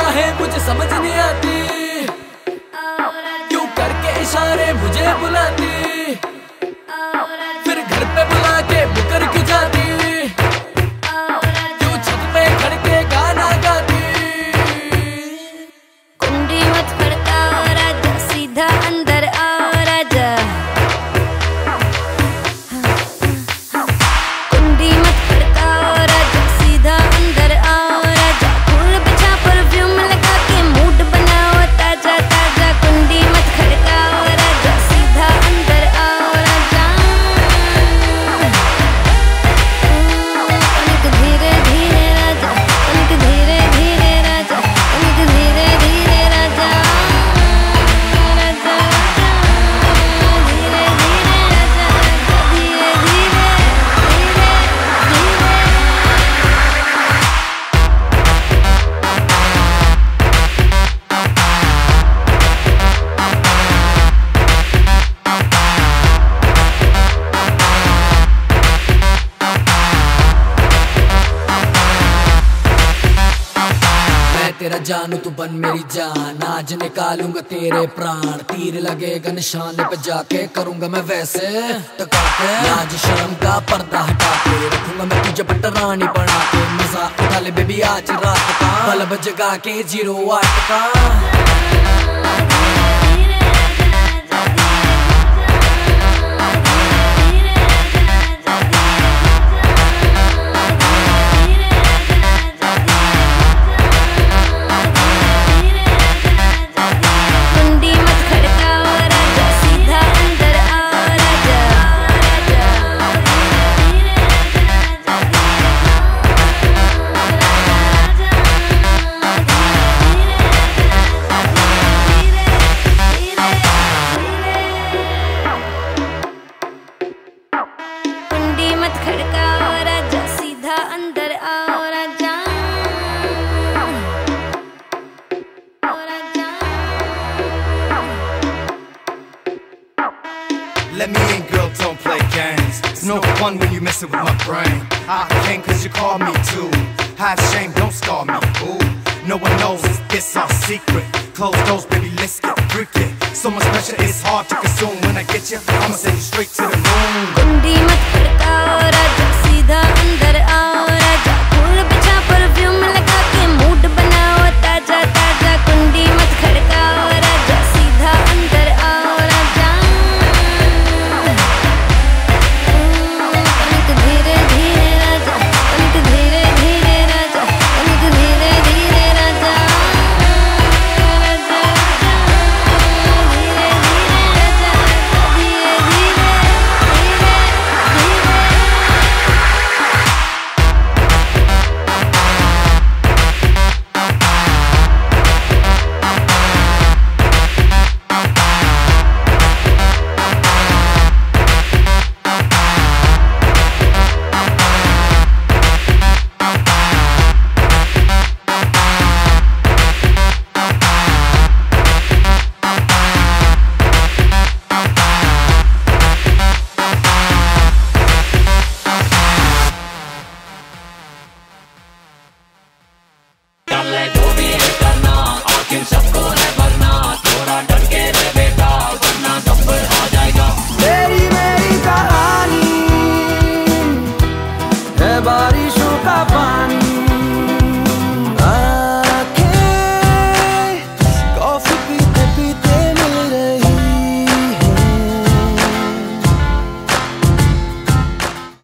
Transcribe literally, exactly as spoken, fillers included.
बाहें मुझे समझ नहीं आती, क्यों करके इशारे मुझे बुलाती, फिर घर पे बुला के मुकर क्यों जाती, क्यों छत पे खड़ के गाना गाती। कुंडी मत खड़काओ राजा, सीधा अंदर आओ राजा। कुंडी मत खड़काओ राजा, सीधा अंदर आओ राजा। फूल बिछा परफ्यूम लगा के मूड बनाओ ताजा ताजा। कुंडी मत खड़काओ राजा, सीधा अंदर आओ राजा। कनक धीरे धीरे राजा, कनक धीरे धीरे राजा, कनक धीरे धीरे राजा। राजा धीरे धीरे राजा, धीरे धीरे धीरे धीरे। मैं तेरा जानू तू बन मेरी जान, आज निकालूंगा तेरे प्राण। तीर लगेगा निशाने पे जाके, करूंगा मैं वैसे टका के। लाज शर्म का पर्दा हटा के, रखूंगा मैं तुझे पटरानी बना के। मजा उठा ले बेबी आज रात का, बल्ब जगा के जीरो आठ का। कुंडी मत खड़काओ राजा, सीधा अंदर आओ राजा। कुंडी मत खड़काओ राजा, सीधा अंदर आओ राजा। Let me in, girl, don't play games. It's no fun when you messing with my brain. I came cause you called me to. Have shame, don't scar me, ooh. No one knows, it's our secret. Close doors, baby, let's get freaky. So much pressure, it's hard to consume. When I get you, I'ma send you straight to the moon. कुंडी मत खड़काओ राजा, सीधा अंदर आओ राजा। फूल बिछा perfume लगा के mood बनाओ ताजा ताजा। कुंडी मत खड़काओ राजा, सीधा अंदर आओ राजा। कनक धीरे धीरे राजा, कनक धीरे धीरे राजा, कनक धीरे धीरे राजा। राजा धीरे धीरे राजा, धीरे धीरे धीरे धीरे। चले जो भी है करना, आखिर सबको है भरना। थोड़ा डर के रह बेटा, वरना गब्बर आ जाएगा। तेरी मेरी कहानी है बारी